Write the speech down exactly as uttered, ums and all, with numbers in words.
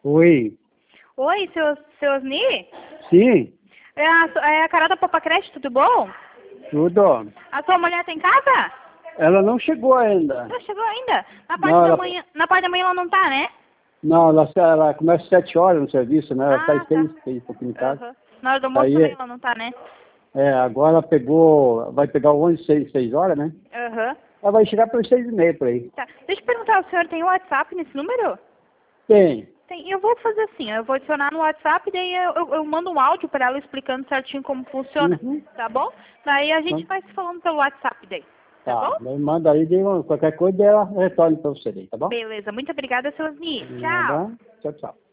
Oi. Oi, seu, seu Osni? Sim, É a, é a Carol da Popacrest, tudo bom? tudo. A sua mulher tá em casa? Ela não chegou ainda. Não chegou ainda? Na parte Não, da ela, manhã, na parte da manhã ela não tá, né? não, ela, ela começa às sete horas no serviço, né? Ela sai Ah, tá. seis, seis, um pouquinho em casa. Aham. Na hora do almoço também Aí, ela não tá, né? é, agora ela pegou, vai pegar o ônibus seis, seis horas, né? Aham. Ela vai chegar pelas seis e meia por aí. Tá. Deixa eu perguntar, o senhor tem o WhatsApp nesse número? Tem. Tem. Eu vou fazer assim, eu vou adicionar no WhatsApp, daí eu, eu, eu mando um áudio para ela explicando certinho como funciona, Uhum. tá bom? Daí a gente Então, vai se falando pelo WhatsApp daí, tá bom? tá, daí manda aí, daí qualquer coisa ela retorna pra você aí, tá bom? Beleza, muito obrigada, seu Osni. Tchau. Nada. Tchau, tchau.